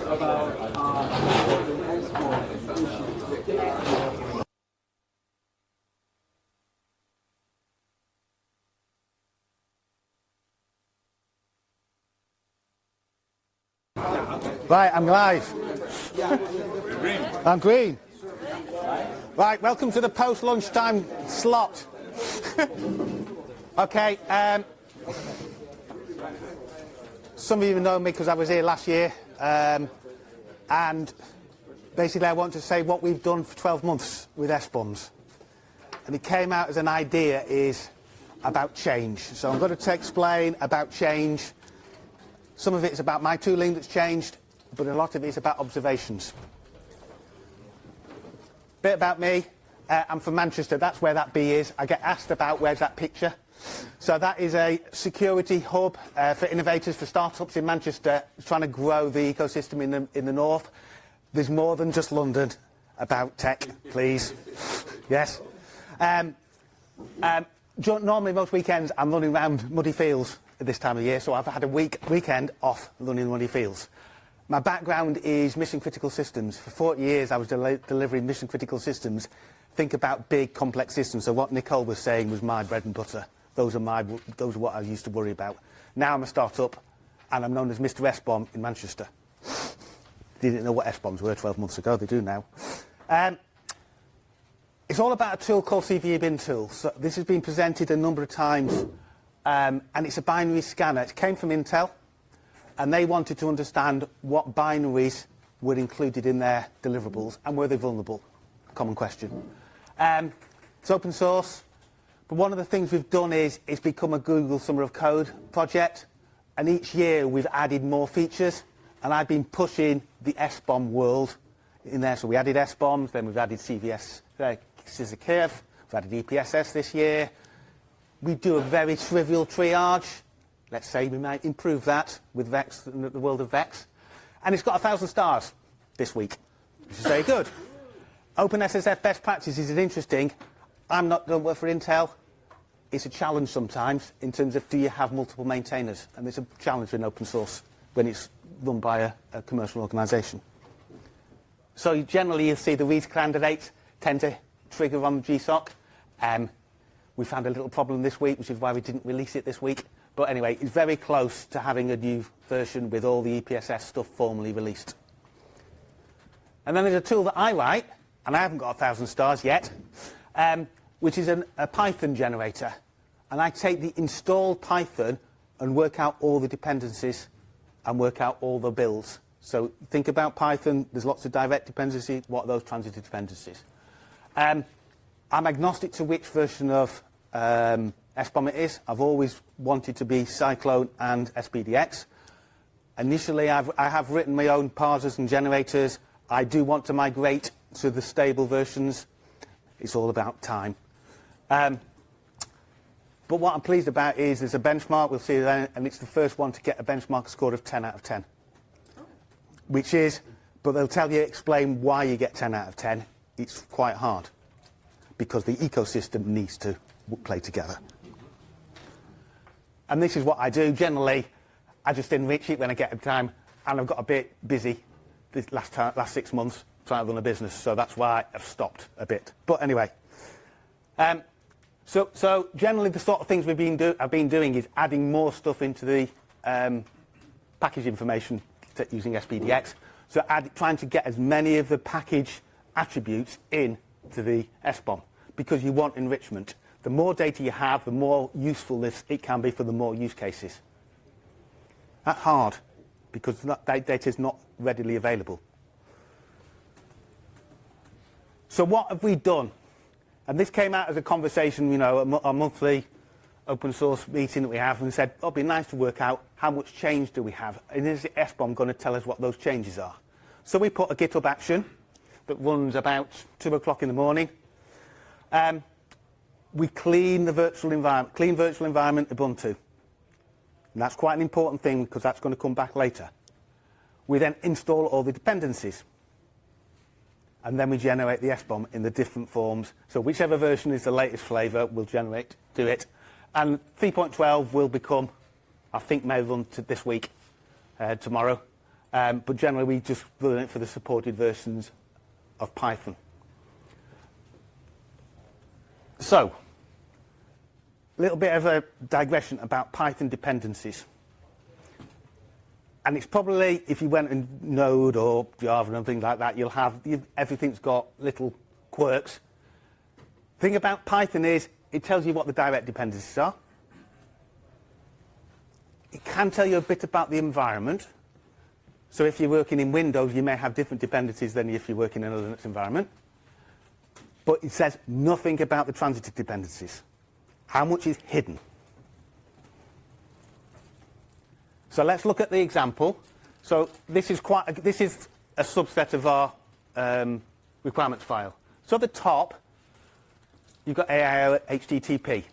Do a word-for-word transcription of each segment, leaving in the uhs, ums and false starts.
about uh, the export. Right, I'm live. Green. I'm green. Right, welcome to the post-lunchtime slot. Okay, um, some of you know me because I was here last year, um, and basically I want to say what we've done for twelve months with S BOMs. And it came out as an idea is about change. So I'm going to explain about change. Some of it's about my tooling that's changed, but a lot of it is about observations. Bit about me. Uh, I'm from Manchester. That's where that bee is. I get asked about where's that picture. So that is a security hub uh, for innovators, for startups in Manchester, trying to grow the ecosystem in the, in the north. There's more than just London about tech, please. Yes. Um, um, normally, most weekends, I'm running around muddy fields at this time of year, so I've had a week weekend off running muddy fields. My background is mission critical systems. For forty years I was del delivering mission critical systems. Think about big complex systems. So what Nicole was saying was my bread and butter. Those are my those are what I used to worry about. Now I'm a startup and I'm known as Mister S BOM in Manchester. They didn't know what S BOMs were twelve months ago, they do now. Um, it's all about a tool called C V E bin tool. So this has been presented a number of times. Um, and it's a binary scanner. It came from Intel, and they wanted to understand what binaries were included in their deliverables, and were they vulnerable? Common question. Um, it's open source, but one of the things we've done is it's become a Google Summer of Code project, and each year we've added more features, and I've been pushing the S BOM world in there. So we added S BOMs, then we've added C V S, uh, SysActive, we've added E P S S this year. We do a very trivial triage. Let's say we might improve that with Vex, the world of Vex. And it's got a thousand stars this week, which is very good. OpenSSF best practices is interesting. I'm not going to work for Intel. It's a challenge sometimes in terms of do you have multiple maintainers? And it's a challenge in open source when it's run by a, a commercial organisation. So generally you'll see the read candidates tend to trigger on G SOC. Um, We found a little problem this week, which is why we didn't release it this week. But anyway, it's very close to having a new version with all the E P S S stuff formally released. And then there's a tool that I write, and I haven't got a thousand stars yet, um, which is an, a Python generator. And I take the installed Python and work out all the dependencies and work out all the builds. So think about Python. There's lots of direct dependencies. What are those transitive dependencies? Um, I'm agnostic to which version of um, S BOM it is. I've always wanted to be Cyclone and S P D X. Initially, I've, I have written my own parsers and generators. I do want to migrate to the stable versions. It's all about time. Um, but what I'm pleased about is there's a benchmark, we'll see then, and it's the first one to get a benchmark score of ten out of ten. Which is, but they'll tell you, explain why you get ten out of ten. It's quite hard, because the ecosystem needs to play together. And this is what I do. Generally, I just enrich it when I get the time, and I've got a bit busy this last, time, last six months trying to run a business, so that's why I've stopped a bit. But anyway, um, so, so generally the sort of things we've been do I've been doing is adding more stuff into the um, package information using S P D X, so add, trying to get as many of the package attributes in to the S BOM, because you want enrichment. The more data you have, the more useful this it can be for the more use cases. That's hard, because that data is not readily available. So what have we done? And this came out as a conversation, you know, a, a monthly open source meeting that we have, and said, oh, it'd be nice to work out how much change do we have, and is the S BOM going to tell us what those changes are? So we put a GitHub action that runs about two o'clock in the morning. Um, we clean the virtual environment, clean virtual environment Ubuntu. And that's quite an important thing, because that's going to come back later. We then install all the dependencies. And then we generate the S BOM in the different forms. So whichever version is the latest flavour, we'll generate, do it. And three point twelve will become, I think, may run to this week, uh, tomorrow. Um, but generally, we just run it for the supported versions of Python. So, a little bit of a digression about Python dependencies. And it's probably, if you went in Node or Java and things like that, you'll have, you, everything's got little quirks. The thing about Python is, it tells you what the direct dependencies are. It can tell you a bit about the environment. So if you're working in Windows, you may have different dependencies than if you're working in a Linux environment. But it says nothing about the transitive dependencies. How much is hidden? So let's look at the example. So this is quite a, this is a subset of our um, requirements file. So at the top, you've got A I O H T T P.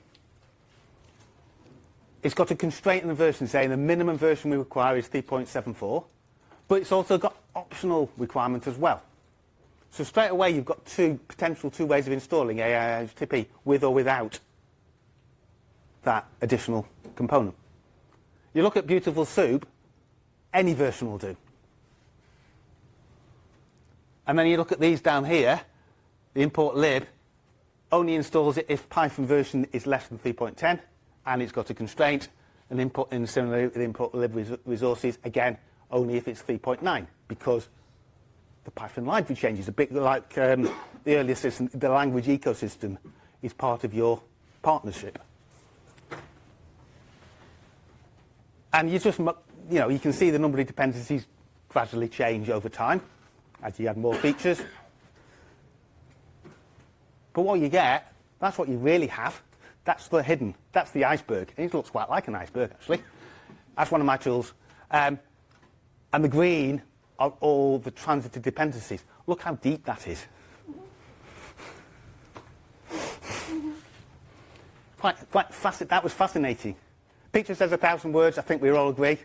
It's got a constraint in the version saying the minimum version we require is three point seven four, but it's also got optional requirements as well. So straight away, you've got two potential two ways of installing A I O H T T P, with or without that additional component. You look at Beautiful Soup, any version will do. And then you look at these down here, the import lib only installs it if Python version is less than three point ten, and it's got a constraint, and input, and similarly with import lib res resources, again, only if it's three point nine, because the Python library changes a bit like um, the earlier system. The language ecosystem is part of your partnership. And you just, you know, you can see the number of dependencies gradually change over time as you add more features. But what you get, that's what you really have. That's the hidden, that's the iceberg. And it looks quite like an iceberg, actually. That's one of my tools. Um, and the green are all the transitive dependencies. Look how deep that is. quite, quite fasc- that was fascinating. Picture says a thousand words, I think we all agree.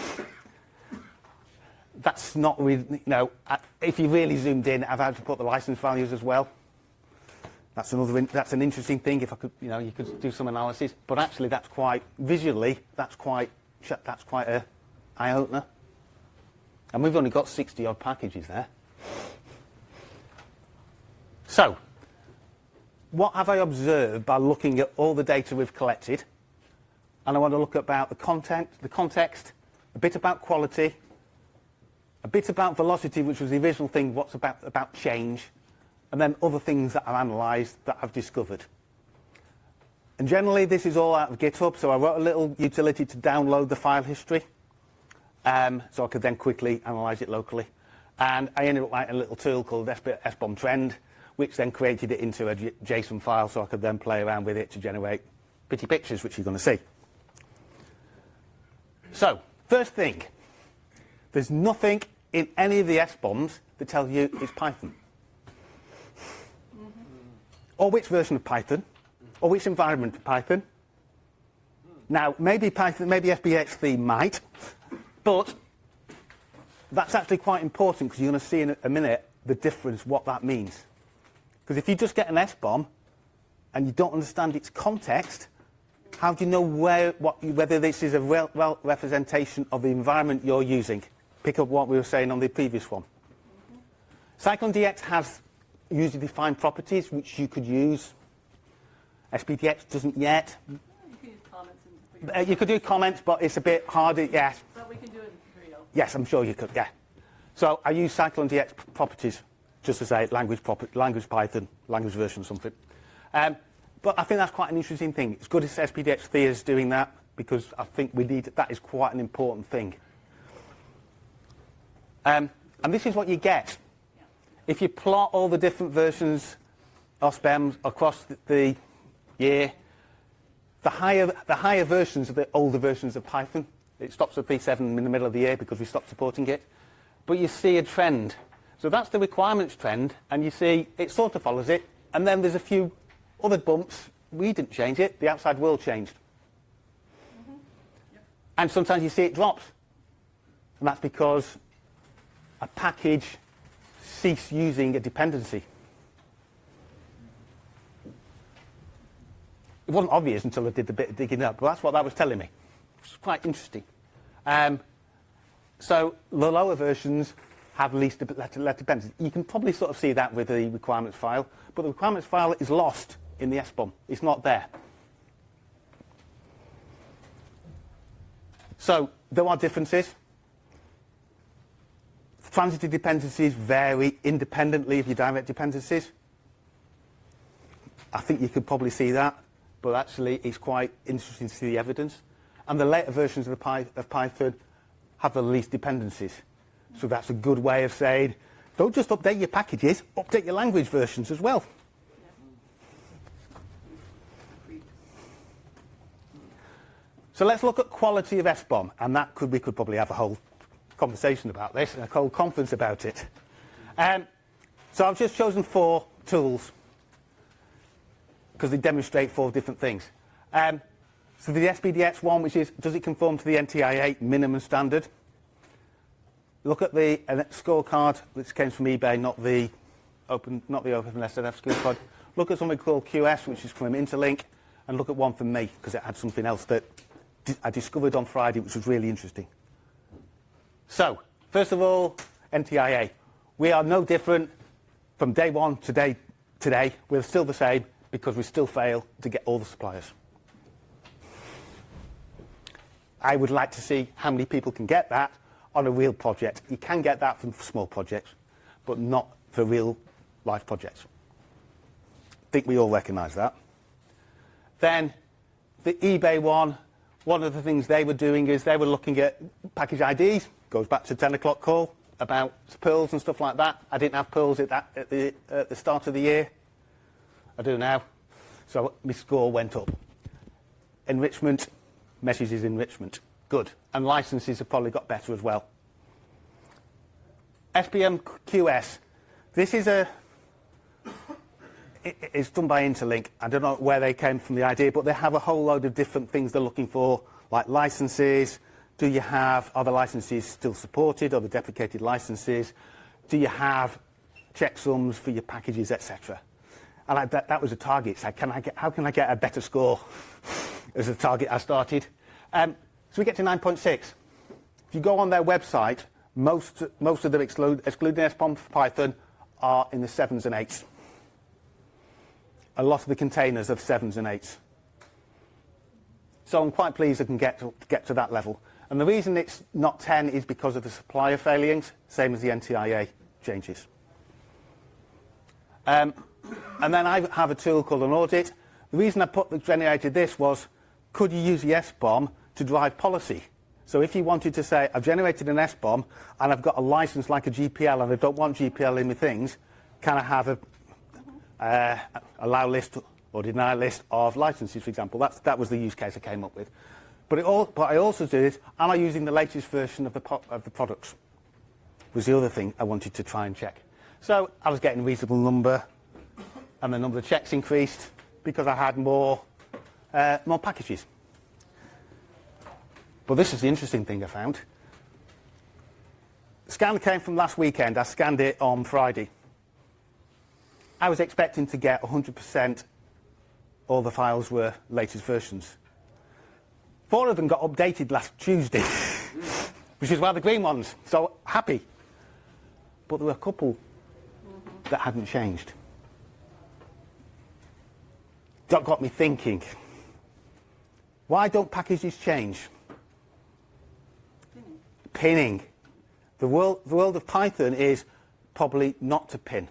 That's not really, you know, if you really zoomed in, I've had to put the license values as well. That's another, that's an interesting thing, if I could, you know, you could do some analysis. But actually, that's quite, visually, that's quite, that's quite a eye-opener. And we've only got sixty odd packages there. So, what have I observed by looking at all the data we've collected? And I want to look about the content, the context, a bit about quality, a bit about velocity, which was the original thing, what's about, about change, and then other things that I've analysed that I've discovered. And generally, this is all out of GitHub, so I wrote a little utility to download the file history, um, so I could then quickly analyse it locally. And I ended up writing a little tool called S B O M trend, which then created it into a JSON file, so I could then play around with it to generate pretty pictures, which you're going to see. So, first thing, there's nothing in any of the S B O Ms that tells you it's Python. Mm-hmm. Or which version of Python, or which environment of Python. Now, maybe Python, maybe F B X three might, but that's actually quite important because you're going to see in a minute the difference, what that means. Because if you just get an S B O M and you don't understand its context, how do you know where, what, whether this is a well, well representation of the environment you're using? Pick up what we were saying on the previous one. Mm-hmm. CycloneDX has user-defined properties which you could use. S P D X doesn't yet. You can use comments in Uh, you could do comments, but it's a bit harder, yes. But we can do it in Creo. Yes, I'm sure you could, yeah. So I use CycloneDX properties, just to say language, language Python, language version something. Um, but I think that's quite an interesting thing. It's good as S P D X three is doing that, because I think we need, that is quite an important thing. Um, and this is what you get. Yeah. If you plot all the different versions of S B E Ms across the, the year, the higher, the higher versions are the older versions of Python. It stops at three point seven in the middle of the year because we stopped supporting it. But you see a trend. So that's the requirements trend, and you see it sort of follows it. And then there's a few other bumps. We didn't change it. The outside world changed. Mm-hmm. Yep. And sometimes you see it drops. And that's because a package ceased using a dependency. It wasn't obvious until I did the bit of digging up, but that's what that was telling me. It's quite interesting. Um, So the lower versions have least letter, letter dependencies. You can probably sort of see that with the requirements file, but the requirements file is lost in the S B O M. It's not there. So there are differences. Transitive dependencies vary independently of your direct dependencies. I think you could probably see that, but actually it's quite interesting to see the evidence. And the later versions of, the Py of Python have the least dependencies. So that's a good way of saying, don't just update your packages, update your language versions as well. So let's look at quality of S B O M, and that could we could probably have a whole conversation about this, and a whole conference about it. Um, so I've just chosen four tools because they demonstrate four different things. Um, so the S P D X one, which is, does it conform to the N T I A minimum standard? Look at the uh, scorecard, which came from eBay, not the open, not the OpenSNF scorecard. Look at something called Q S, which is from Interlink, and look at one from me, because it had something else that I discovered on Friday, which was really interesting. So, first of all, N T I A. We are no different from day one to day, today. We're still the same because we still fail to get all the suppliers. I would like to see how many people can get that on a real project. You can get that from small projects, but not for real life projects. I think we all recognise that. Then, the eBay one, one of the things they were doing is they were looking at package I Ds, goes back to ten o'clock call, about Perls and stuff like that. I didn't have Perls at, that, at, the, at the start of the year. I do now. So my score went up. Enrichment, messages enrichment, good. And licenses have probably got better as well. S P M Q S, this is a, it, it's done by Interlink. I don't know where they came from the idea, but they have a whole load of different things they're looking for, like licenses. Do you have, are the licenses still supported, or the deprecated licenses? Do you have checksums for your packages, et cetera? And I, that, that was a target. It's like, can I get, how can I get a better score as a target I started? Um, so we get to nine point six. If you go on their website, most, most of them, exclude, excluding S B O M for Python, are in the sevens and eights. A lot of the containers have sevens and eights. So I'm quite pleased I can get to, get to that level. And the reason it's not ten is because of the supplier failings, same as the N T I A changes. Um, and then I have a tool called an audit. The reason I put, generated this was, could you use the S B O M to drive policy? So if you wanted to say, I've generated an S B O M and I've got a license like a G P L and I don't want G P L in my things, can I have a uh, allow list or deny list of licenses, for example? That's, that was the use case I came up with. But, it all, but I also did it, am I using the latest version of the, of the products? Was the other thing I wanted to try and check. So I was getting a reasonable number, and the number of checks increased because I had more, uh, more packages. But this is the interesting thing I found. The scan came from last weekend. I scanned it on Friday. I was expecting to get one hundred percent all the files were latest versions. Four of them got updated last Tuesday, which is why the green ones. So happy. But there were a couple mm-hmm. that hadn't changed. That got me thinking. Why don't packages change? Pinning. Pinning. The world, the world of Python is probably not to pin.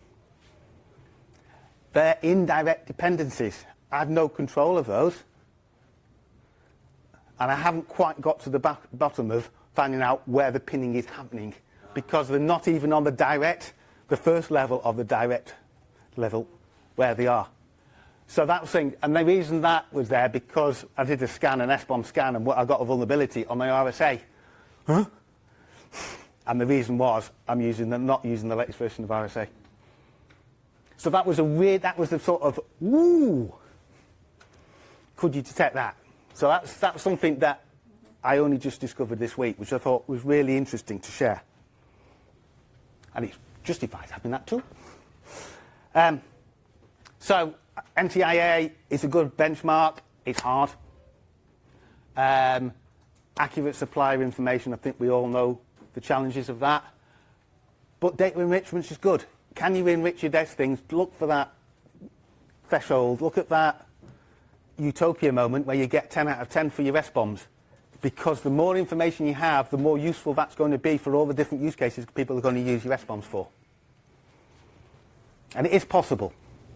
They're indirect dependencies. I have no control of those. And I haven't quite got to the back, bottom of finding out where the pinning is happening, because they're not even on the direct, the first level of the direct level where they are. So that was thing, and the reason that was there because I did a scan, an S B O M scan, and I got a vulnerability on my R S A. Huh? And the reason was I'm using the, not using the latest version of R S A. So that was a weird, that was the sort of, woo, could you detect that? So that's, that's something that I only just discovered this week, which I thought was really interesting to share. And it justifies having that tool. Um, so N T I A is a good benchmark. It's hard. Um, accurate supplier information. I think we all know the challenges of that. But data enrichment is good. Can you enrich your data things? Look for that threshold. Look at that utopia moment where you get ten out of ten for your S bombs. Because the more information you have, the more useful that's going to be for all the different use cases people are going to use your S bombs for. And it is possible.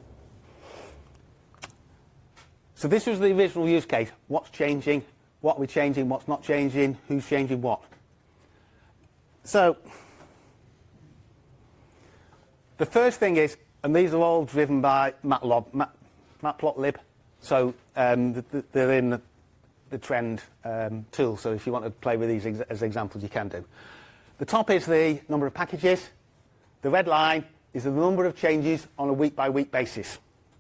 So this was the original use case. What's changing? What are we changing? What's not changing? Who's changing what? So the first thing is, and these are all driven by Matlob, Mat, Matplotlib. So um, th th they're in the, the trend um, tool. So if you want to play with these ex as examples, you can do. The top is the number of packages. The red line is the number of changes on a week-by-week basis.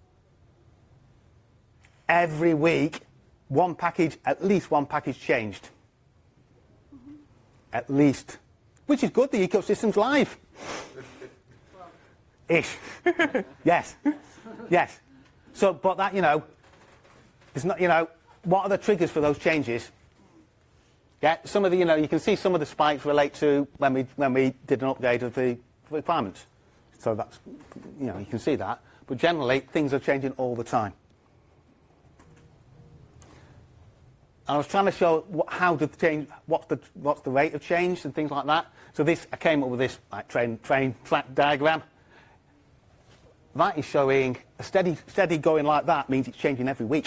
Every week, one package, at least one package changed. Mm-hmm. At least. Which is good, the ecosystem's live. Ish. Yes. Yes. So, but that, you know, it's not, you know, what are the triggers for those changes? Yeah, some of the, you know, you can see some of the spikes relate to when we, when we did an update of the requirements. So that's, you know, you can see that. But generally, things are changing all the time. I was trying to show what, how did the change, what's the, what's the rate of change and things like that. So this, I came up with this like train, train track diagram. That is showing a steady, steady going like that means it's changing every week.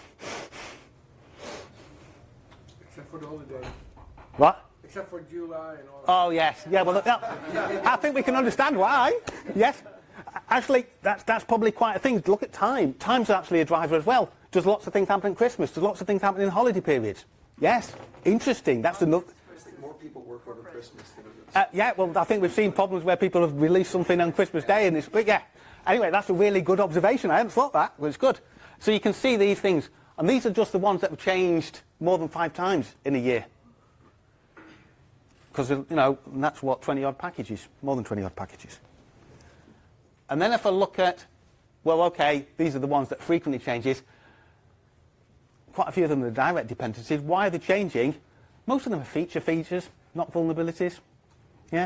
Except for the holiday. What? Except for July and all that. Oh yes, yeah. Well, no, I think we can understand why. Yes, actually, that's that's probably quite a thing. Look at time. Time's actually a driver as well. Does lots of things happen at Christmas? Does lots of things happen in holiday periods? Yes, interesting. That's enough. I think more people work over Christmas than others. Uh, yeah, well, I think we've seen problems where people have released something on Christmas Day and it's, but yeah. Anyway, that's a really good observation. I hadn't thought that, but it's good. So you can see these things, and these are just the ones that have changed more than five times in a year. Because, you know, that's what, twenty odd packages, more than twenty odd packages. And then if I look at, well, okay, these are the ones that frequently changes. Quite a few of them are direct dependencies. Why are they changing? Most of them are feature features, not vulnerabilities. Yeah?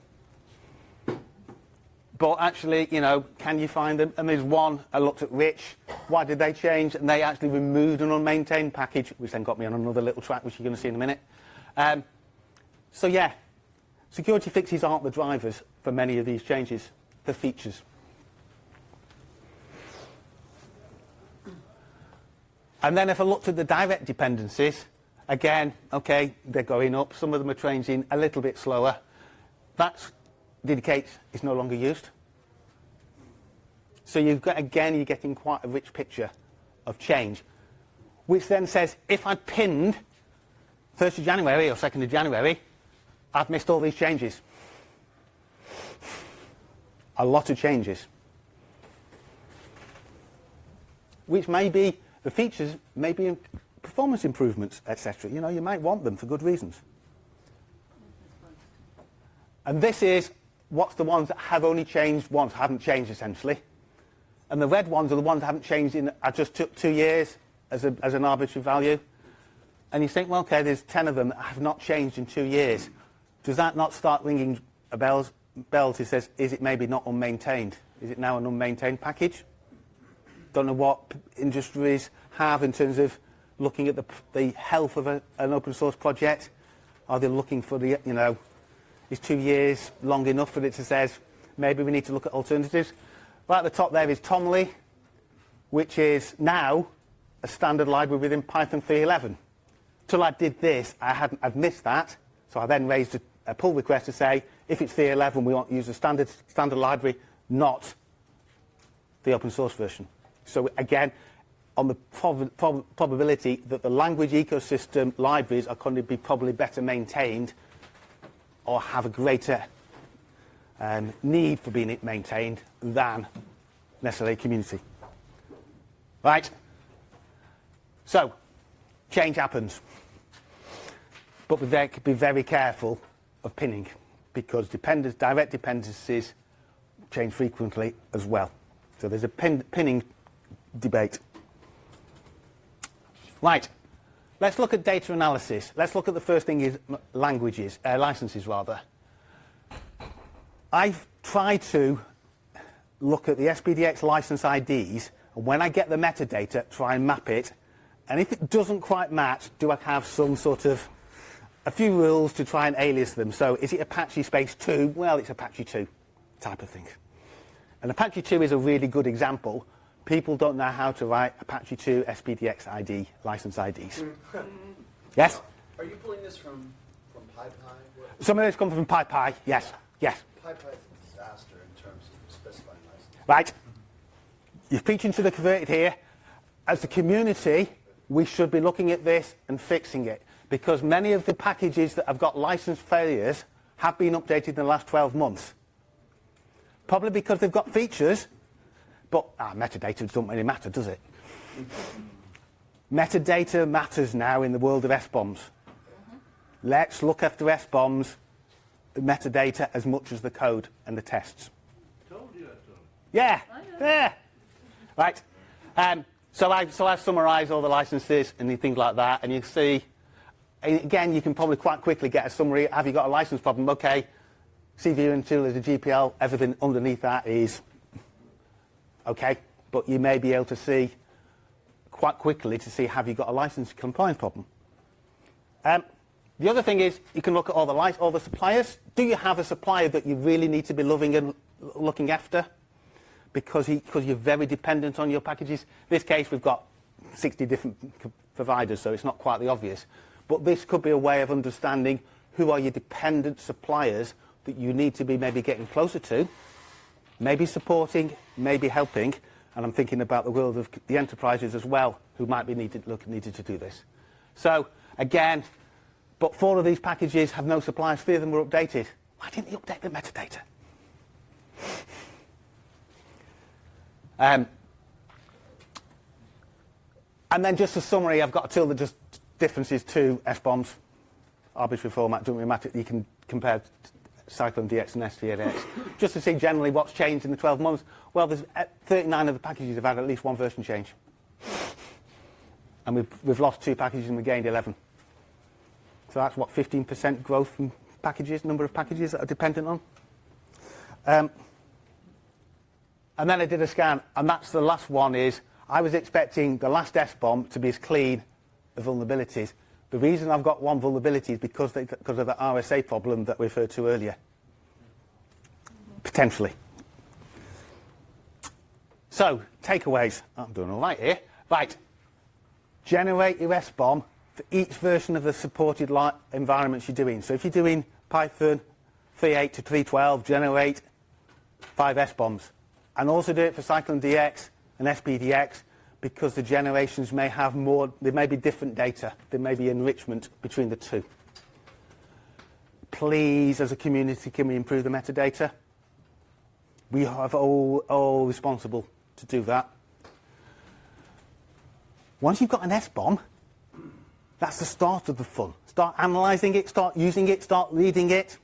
But actually, you know, can you find them? And there's one, I looked at Rich. Why did they change? And they actually removed an unmaintained package, which then got me on another little track, which you're going to see in a minute. Um, so, yeah, security fixes aren't the drivers for many of these changes. The features. And then if I looked at the direct dependencies, again, okay, they're going up. Some of them are changing a little bit slower. That indicates it's no longer used. So you've got, again, you're getting quite a rich picture of change, which then says, if I pinned first of January or second of January, I've missed all these changes. A lot of changes. Which may be, the features may be performance improvements, et cetera. You know, you might want them for good reasons. And this is what's the ones that have only changed once, haven't changed essentially. And the red ones are the ones that haven't changed in, I just took two years as, a, as an arbitrary value. And you think, well, okay, there's ten of them that have not changed in two years. Does that not start ringing bells? Bells, it says, is it maybe not unmaintained? Is it now an unmaintained package? Don't know what industries have in terms of looking at the, the health of a, an open source project. Are they looking for the, you know, is two years long enough for it to say, maybe we need to look at alternatives? Right at the top there is Tomly, which is now a standard library within Python three eleven. Till I did this, I hadn't, I'd missed that. So I then raised a, a pull request to say, if it's three eleven, we want to use a standard, standard library, not the open source version. So again, on the prob prob probability that the language ecosystem libraries are going to be probably better maintained or have a greater um, need for being maintained than necessarily community. Right? So, change happens. But be very careful of pinning, because dependence, direct dependencies change frequently as well. So there's a pin, pinning debate. Right. let's look at data analysis. Let's look at the first thing is m- languages, uh, licenses rather. I've tried to look at the S P D X license I Ds, and when I get the metadata, try and map it. And if it doesn't quite match, do I have some sort of, a few rules to try and alias them? So is it Apache space two? Well, it's Apache two type of thing. And Apache two is a really good example. People don't know how to write Apache two S P D X I D, license I Ds. Yes? Are you pulling this from, from PyPy? What- Some of this comes from PyPy, yes, yes. PyPy is a disaster in terms of specifying license. Right. You're preaching to the converted here. As a community, we should be looking at this and fixing it, because many of the packages that have got license failures have been updated in the last twelve months. Probably because they've got features, but ah, metadata doesn't really matter, does it? Metadata matters now in the world of S BOMs. Let's look after S BOMs, the metadata, as much as the code and the tests. Told you that, Tom. Yeah, yeah. Right. Um, so I so I've summarised all the licenses and things like that, and you see, again, you can probably quite quickly get a summary. Have you got a license problem? Okay. C V U until there's a G P L, everything underneath that is okay, but you may be able to see quite quickly to see have you got a license compliance problem. Um, the other thing is you can look at all the li- all the suppliers. Do you have a supplier that you really need to be loving and l- looking after? Because he, because you're very dependent on your packages. In this case, we've got sixty different c- providers, so it's not quite the obvious. But this could be a way of understanding who are your dependent suppliers that you need to be maybe getting closer to, maybe supporting, maybe helping. And I'm thinking about the world of the enterprises as well, who might be needed, look, needed to do this. So, again, but four of these packages have no suppliers. Three of them were updated. Why didn't you update the metadata? Um, and then just a summary, I've got a tool that just differences to S BOMs, arbitrary format, doesn't really matter. You can compare Cyclone D X and S T A X. Just to see generally what's changed in the twelve months. Well, there's uh, thirty-nine of the packages have had at least one version change. And we've, we've lost two packages and we gained eleven. So that's what, fifteen percent growth in packages, number of packages that are dependent on. Um, and then I did a scan, and that's the last one is, I was expecting the last S BOM to be as clean of vulnerabilities. The reason I've got one vulnerability is because, they, because of the R S A problem that we referred to earlier. Potentially. So, takeaways. I'm doing all right here. Right. Generate your S BOM for each version of the supported li- environments you're doing. So if you're doing Python three point eight to three point twelve, generate five S BOMs. And also do it for Cyclone D X and S P D X, because the generations may have more, there may be different data, there may be enrichment between the two. Please, as a community, can we improve the metadata? We have all, all responsible to do that. Once you've got an S BOM, that's the start of the fun. Start analysing it, start using it, start reading it.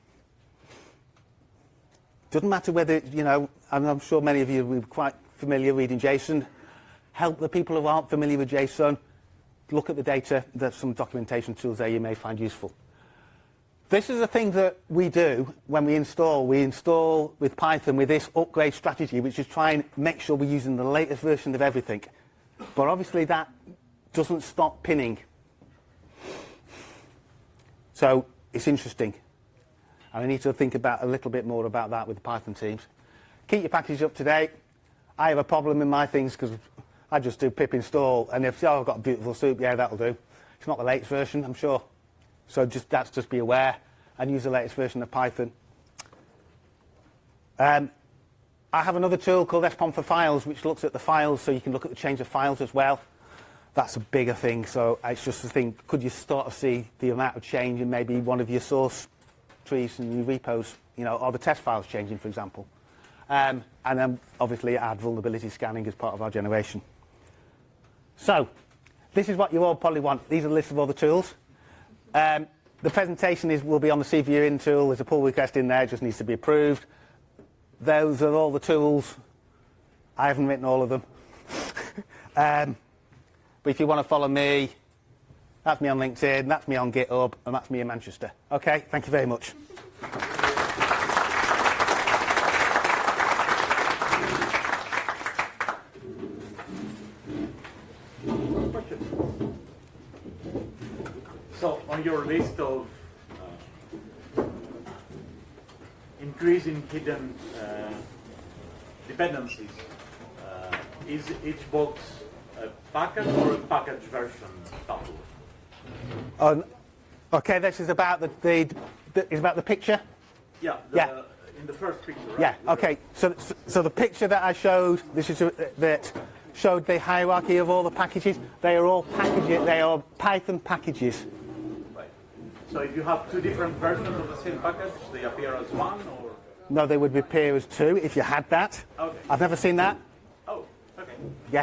Doesn't matter whether, you know, and I'm sure many of you will be quite familiar reading JSON. Help the people who aren't familiar with JSON. Look at the data. There's some documentation tools there you may find useful. This is a thing that we do when we install. We install with Python with this upgrade strategy, which is try and make sure we're using the latest version of everything. But obviously that doesn't stop pinning. So it's interesting. And I need to think about a little bit more about that with the Python teams. Keep your package up to date. I have a problem in my things because I just do pip install, and if oh, I've got a beautiful soup, yeah, that'll do. It's not the latest version, I'm sure. So just that's just be aware and use the latest version of Python. Um, I have another tool called S BOM for files, which looks at the files, so you can look at the change of files as well. That's a bigger thing, so it's just a thing. Could you start to see the amount of change in maybe one of your source trees and your repos, you know, or the test files changing, for example. Um, and then obviously add vulnerability scanning as part of our generation. So this is what you all probably want. These are the list of all the tools. Um, the presentation is will be on the C V U in tool. There's a pull request in there. It just needs to be approved. Those are all the tools. I haven't written all of them. um, but if you want to follow me, That's me on LinkedIn, that's me on GitHub, and that's me in Manchester. Okay, thank you very much. So, on your list of uh, increasing hidden uh, dependencies, uh, is each box a package or a package version staple? Um, okay, this is about the, the, the is about the picture. Yeah, the, Yeah. in the first picture, right? Yeah. Okay. So, so the picture that I showed, this is a, that showed the hierarchy of all the packages. They are all packages. They are Python packages. Right. So if you have two different versions of the same package, they appear as one, or? No, they would appear as two if you had that. Okay. I've never seen that. Oh, okay. Yeah.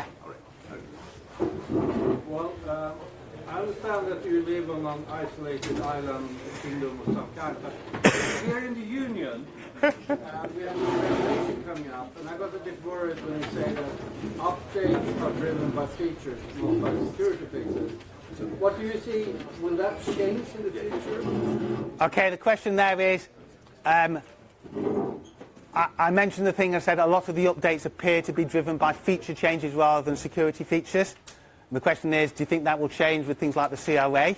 Well, uh, I understand that you live on an isolated island kingdom of some kind, but here in the Union, uh, we have a regulation coming up, and I got a bit worried when you say that updates are driven by features, not by security fixes. So what do you see? Will that change in the future? Okay. The question there is, um, I, I mentioned the thing I said. A lot of the updates appear to be driven by feature changes rather than security features. And the question is, do you think that will change with things like the C R A?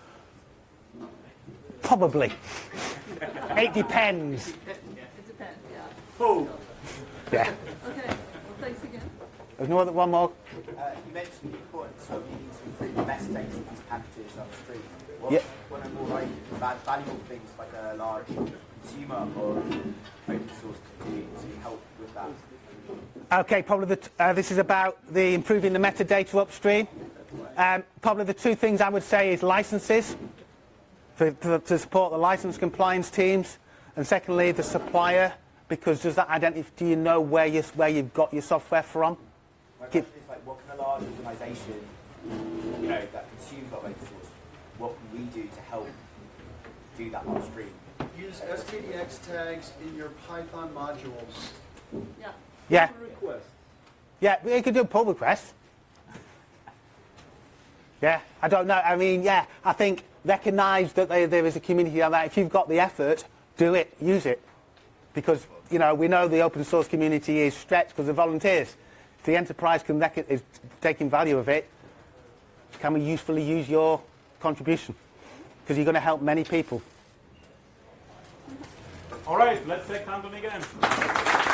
Probably. It depends. It depends, yeah. Oh, Yeah. Okay, well, thanks again. There's no other one more. Uh, you mentioned the importance of needing to improve the metadata of these packages upstream. What's Yeah. one of the more like, val- valuable things like a large consumer of open source to do to help with that? Okay, probably the t- uh, this is about the improving the metadata upstream. Um, probably the two things I would say is licenses for, to, to support the license compliance teams, and secondly the supplier, because does that identify? Do you know where you where you've got your software from? My Give- question is like, what can a large organisation, you know, that consumes open source, what can we do to help do that upstream? Use S T D X tags in your Python modules. Yeah. Yeah, Request. yeah, you could do a pull request. Yeah, I don't know. I mean, yeah, I think recognise that there, there is a community like that. If you've got the effort, do it, use it, because you know we know the open source community is stretched because of volunteers. If the enterprise can rec- is taking value of it, can we usefully use your contribution? Because you're going to help many people. all right. Let's take Anton again.